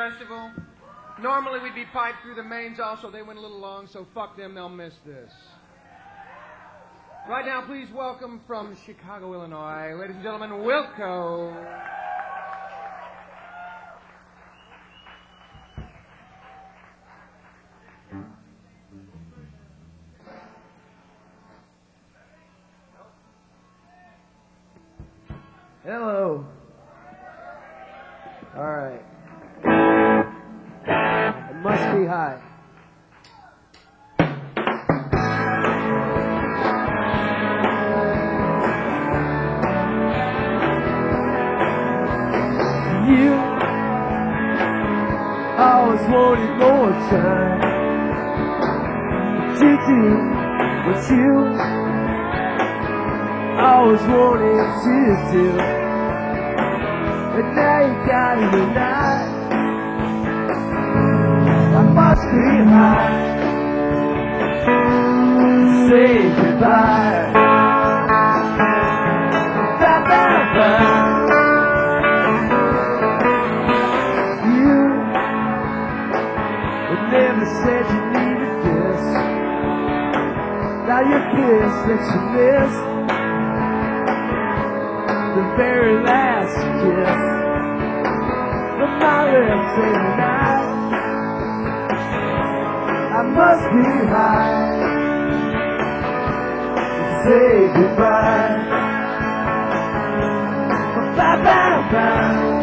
Festival. Normally we'd be piped through the mains also. They went a little long, so fuck them, they'll miss this. Right now, please welcome from Chicago, Illinois, ladies and gentlemen, Wilco. Hello. All right. It must be high. You always wanted more time to do what you always wanted to do, and now you got it tonight. I must be high to say goodbye. Bye, bye, bye. Never said you needed this. Now you're pissed that you missed the very last kiss from my lips every night. I must be high to say goodbye. Bye, bye, bye.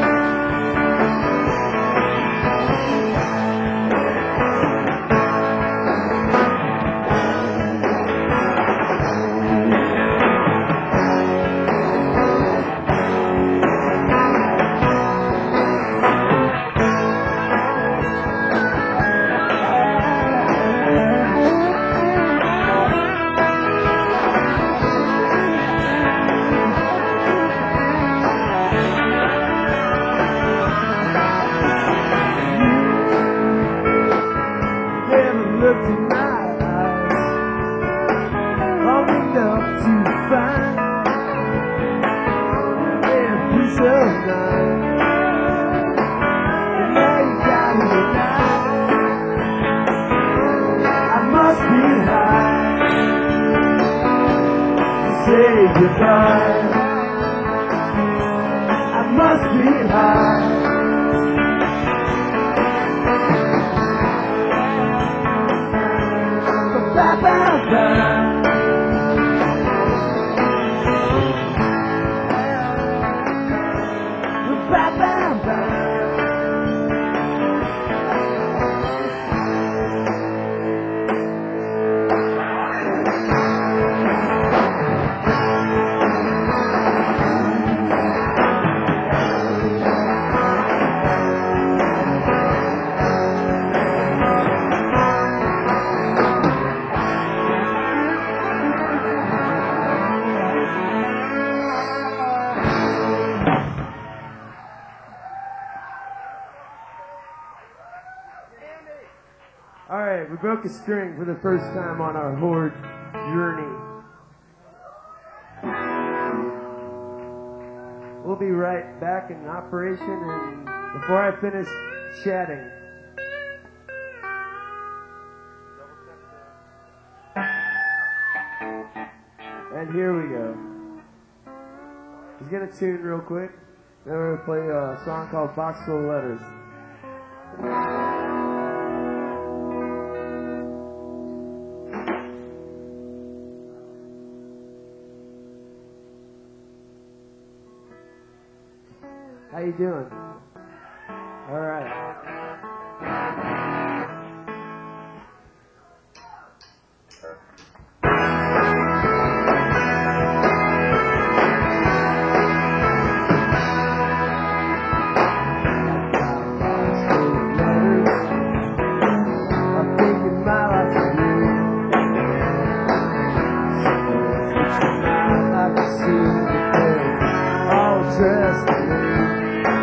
We broke a string for the first time on our Horde journey. We'll be right back in operation, and before I finish chatting, and here we go. Let's get a tune real quick. Then we're gonna play a song called Box Full of Letters. How you doing? All right. I'm thinking my life for you. I can see that all dressed in blue.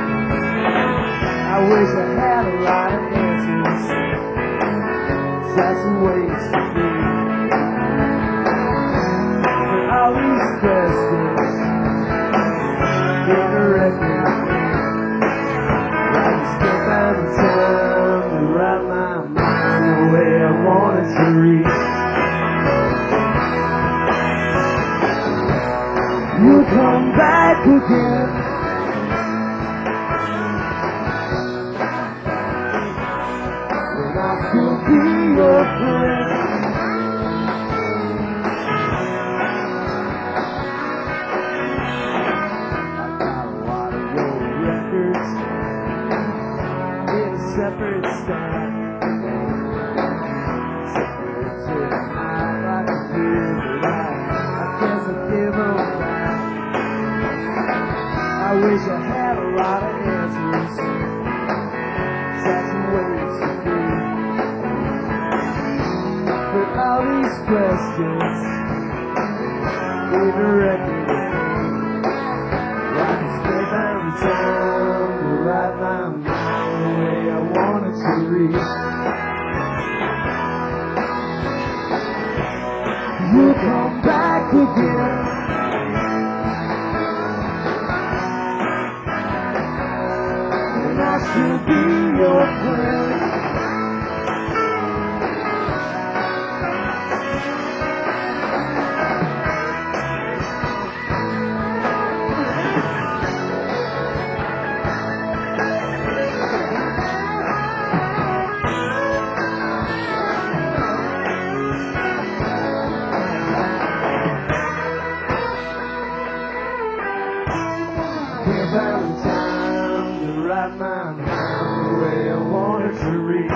I wish I had a lot of answers. That's a waste to be. But all these questions in a record. I just can't find the time. again. And I'll still be your friend. I got a lot of your records in a separate stack. Separate to tonight like a few, but I guess I'll give them back. I wish I had a lot of answers. Such a ways to be. But all these questions leave a record of me. I can spend every time to write my mind the way I want it to read. You'll come back again. And I'll still be your friend. Can't find the time to write my mind the way I want it to read.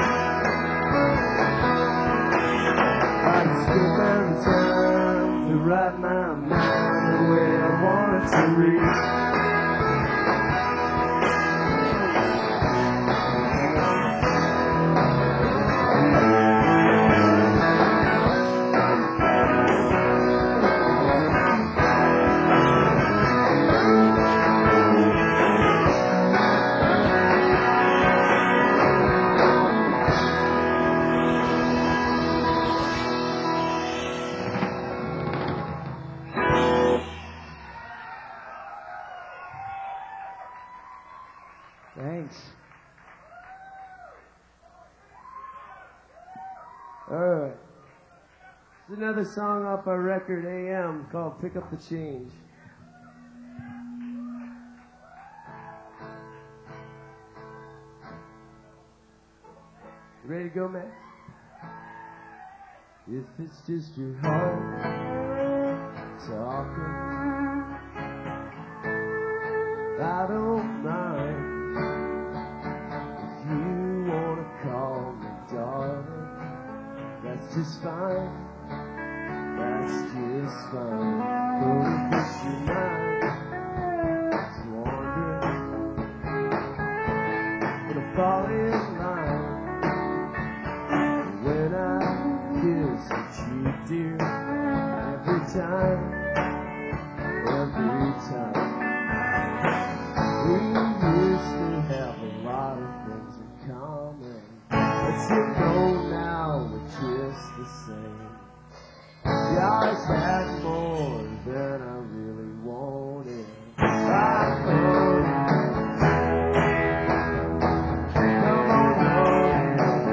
I can still find the time to write my mind the way I want it to read. Thanks. Alright. It's another song off our record AM called Pick Up the Change. You ready to go, man? If it's just your heart talking, I don't mind. If you wanna call me darling, that's just fine. That's just fine. But if it's your mind that's wandering, gonna fall in line. When I kiss your cheek, dear, every time. We used to have a lot of things in common, but you know now we're just the same. Yeah, I had more than I really wanted. I thought, come on home.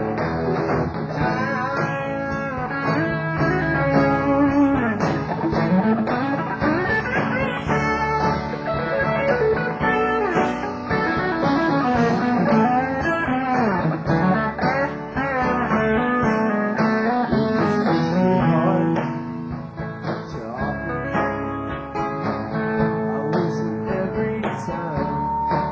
I listen every time.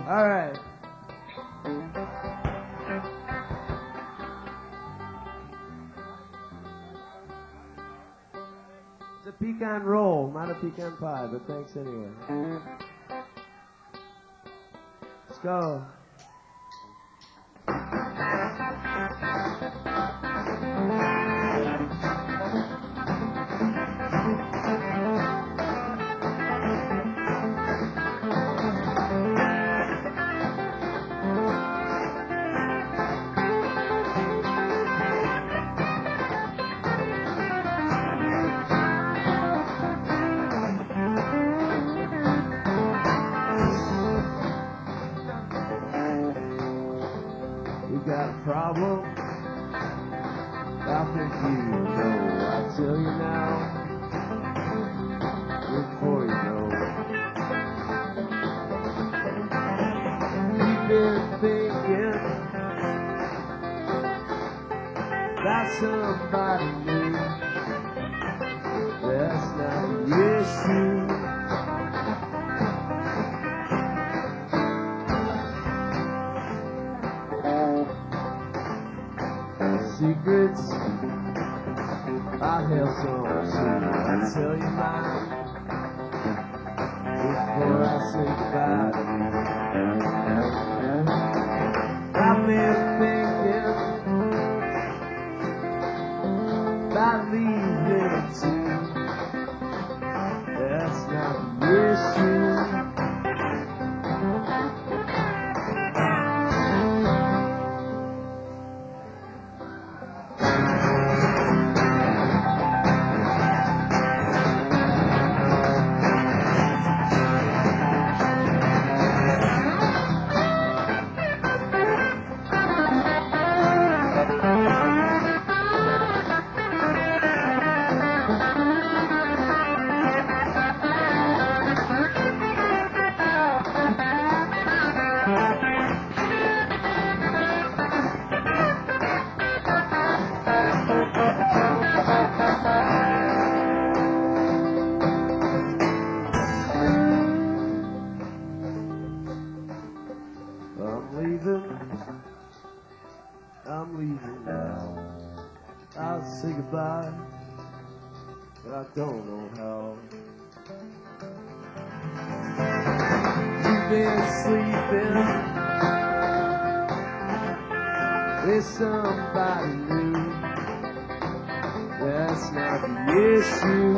All right. It's a pecan roll, not a pecan pie, but thanks anyway. Let's go. Got a problem? I think you know. I'll tell you now, before you know. You've been thinking about somebody new. That's not the issue. Secrets, I have some too. I'll tell you mine before I say goodbye. I've been thinking about leaving too. That's not the issue. I'm leaving now. I'll say goodbye, but I don't know how. You've been sleeping with somebody new. That's not the issue.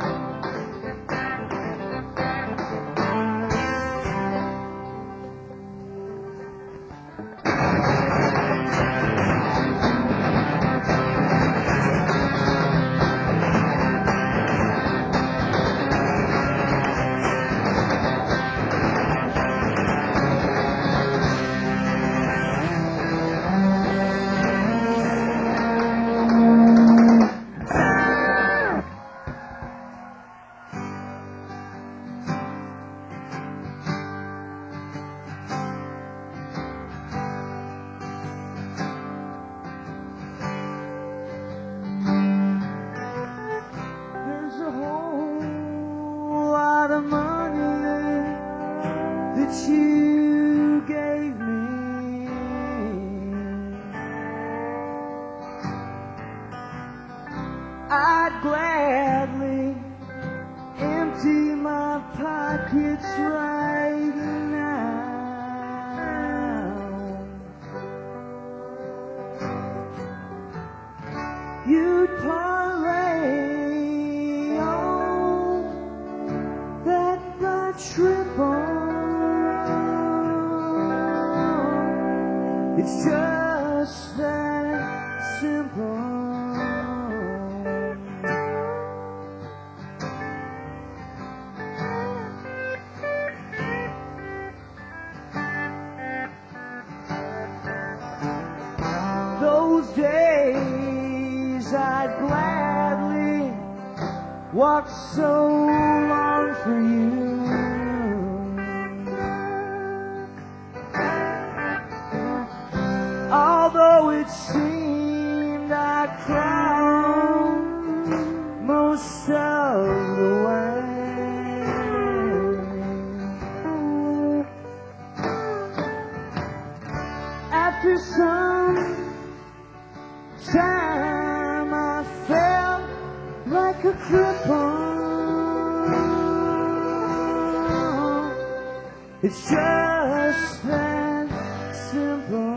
You gave me, I'd gladly empty my pockets right now. You'd parlay on that my trip on. It's just that simple. Those days I'd gladly walk so long for you. Although it seemed I cried most of the way, after some time I felt like a cripple. It's just that simple.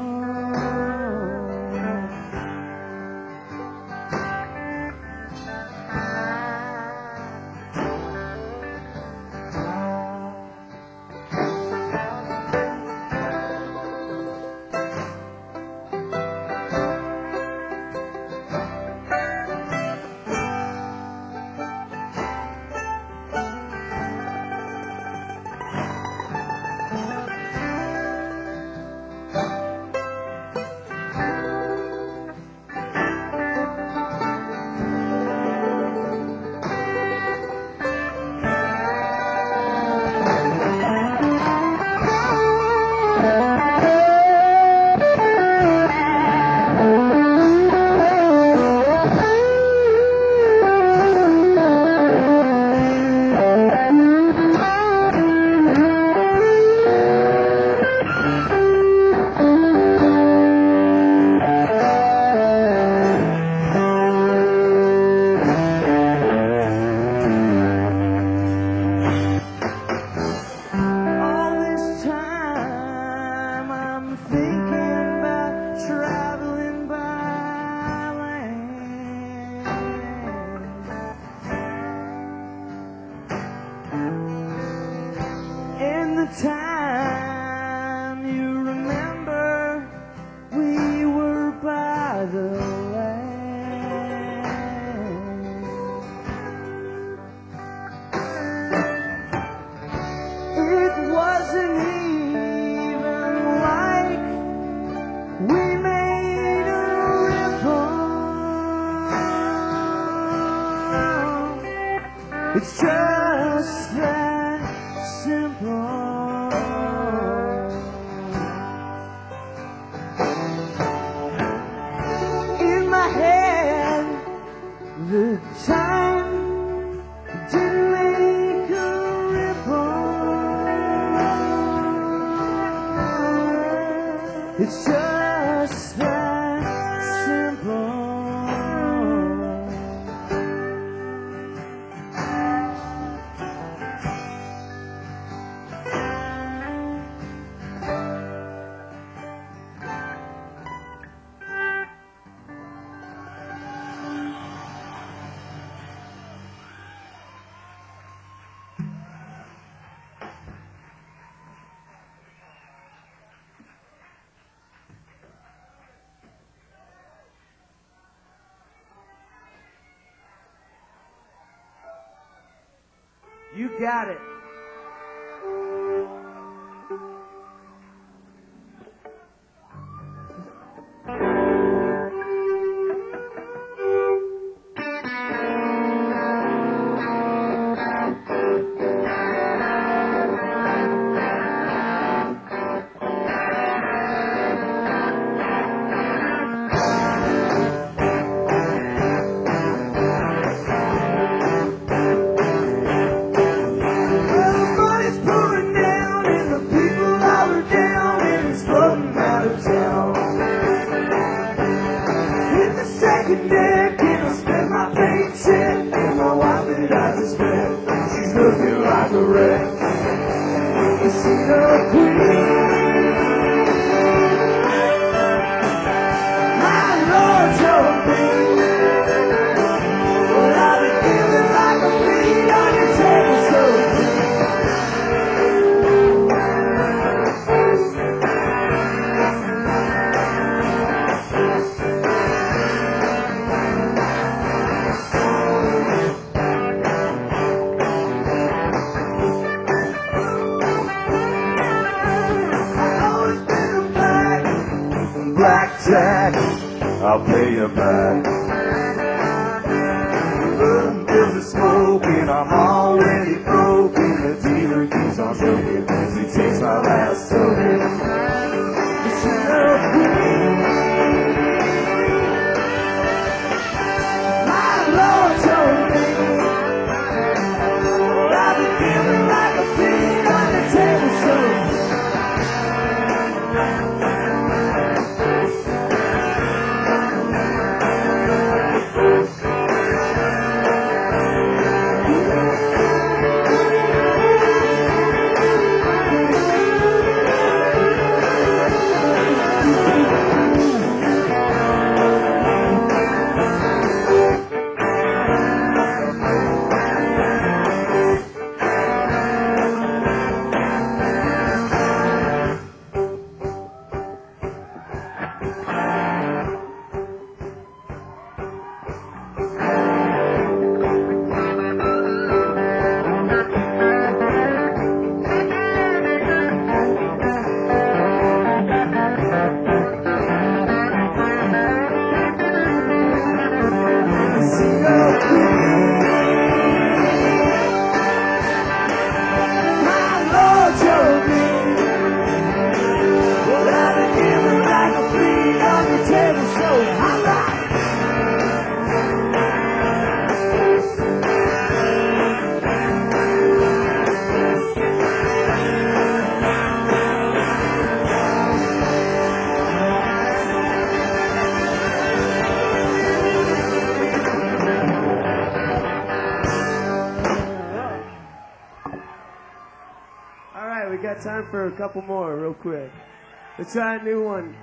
Time you remember we were by the land. It wasn't even like we made a ripple. It's just that simple. The time didn't make a ripple. It's just that simple. You got it. Looking like a wreck. You see the queen. My Lord, you're big. Well, I'll be feeling like a fiend on your table, so blackjack, I'll pay you back. The bills are smoking, I'm already broken. The dealer keeps on joking as he takes my last token. You should have queen. My Lord told me, I'll be feeling like a fiend on the table, so got time for a couple more real quick. Let's try a new one.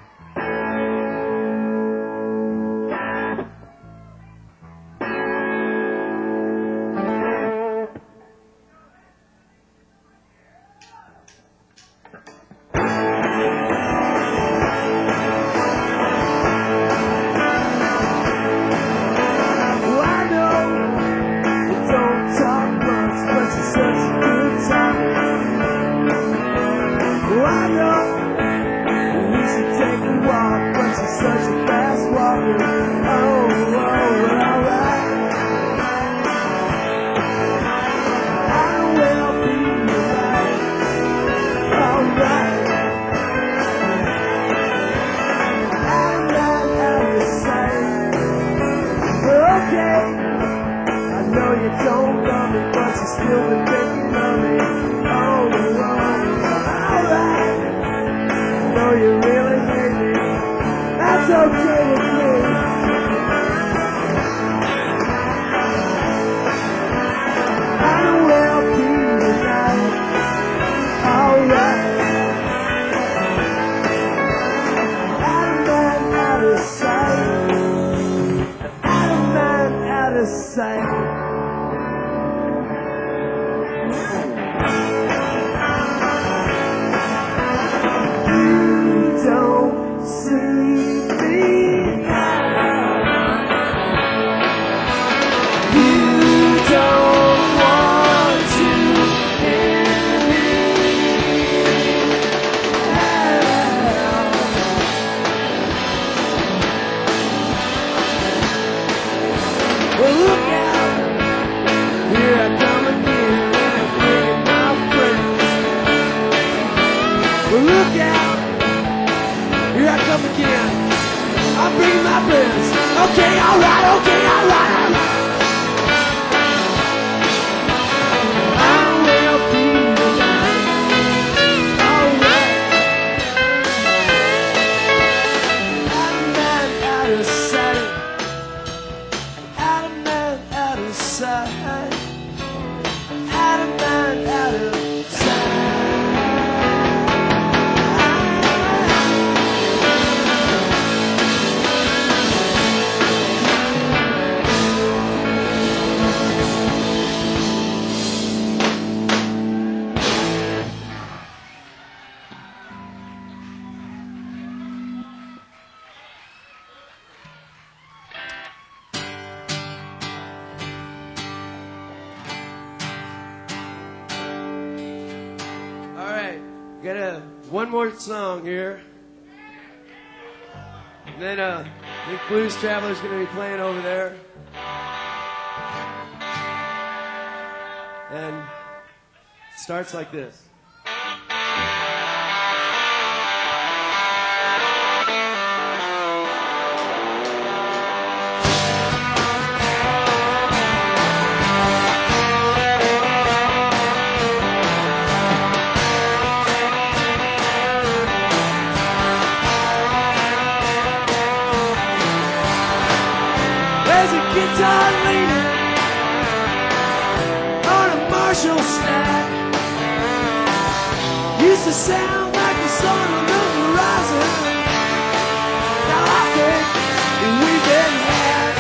One more song here. And then I think Blues Traveler's going to be playing over there. And it starts like this. Used to sound like the sun on the horizon. Now I think we've been had.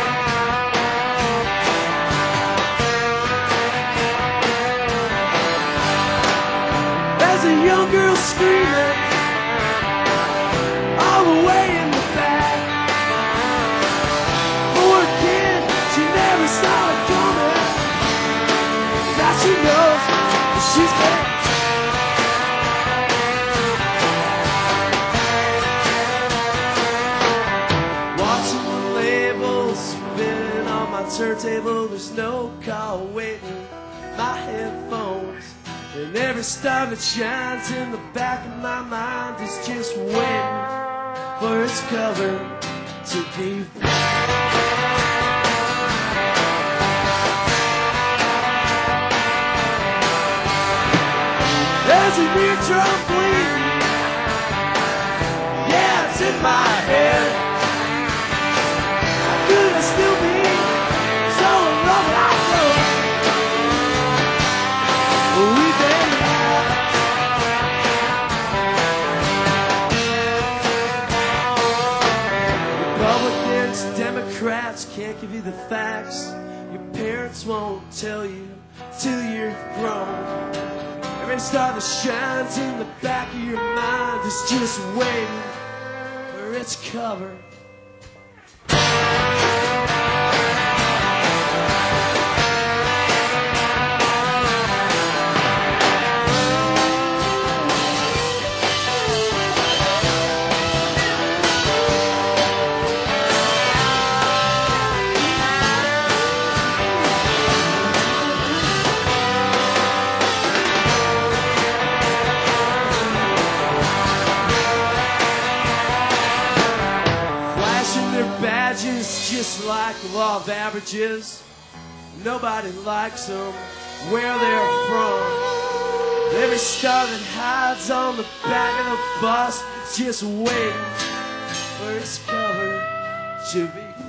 There's a young girl screaming all the way in the back. Poor kid, she never saw it coming. Now she knows that she's back. Turntable, there's no call waiting. My headphones, and every star that shines in the back of my mind is just waiting for its cover to be black. There's a new drum bleeding, yeah, it's in my head. How could I still be so in love like this? We've been high. stats can't give you the facts. Your parents won't tell you till you're grown. Every star that shines in the back of your mind is just waiting for its cover. Badges just like the law of averages. Nobody likes them where they're from. Every star that hides on the back of the bus is just waiting for its cover to be